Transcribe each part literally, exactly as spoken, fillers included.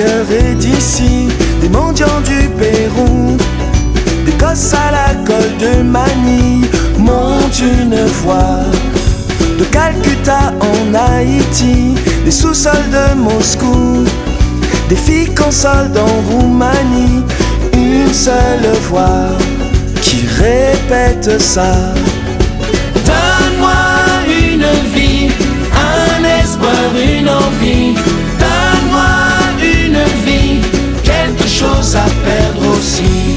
d'ailleurs et d'ici, des mendiants du Pérou, des gosses à la colle de Manille montent une voix. De Calcutta en Haïti, des sous-sols de Moscou, des filles consolent en Roumanie, une seule voix qui répète ça. Donne-moi une vie, un espoir, une envie. Donne-moi une vie, quelque chose à perdre aussi.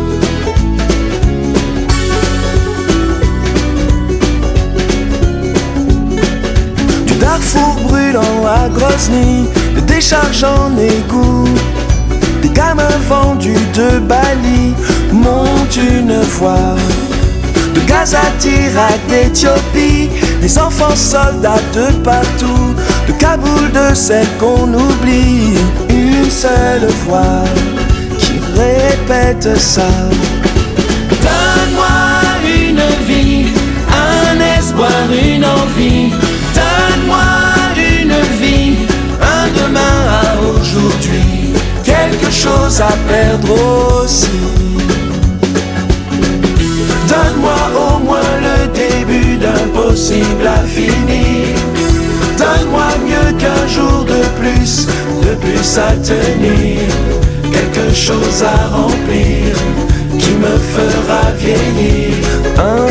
Du Darfour brûlant à Grozny, de décharges en égout, des gamins vendus de Bali montent une voix. De Gaza, d'Irak, d'Éthiopie, des enfants soldats de partout, de Kaboul, de celles qu'on oublie, une seule voix qui répète ça. Donne-moi une vie, un espoir, une envie. Donne-moi une vie, un demain à aujourd'hui, quelque chose à perdre aussi. Donne-moi au moins le début d'un possible à finir. Donne-moi mieux qu'un jour de plus, de plus à tenir. Quelque chose à remplir qui me fera vieillir. Un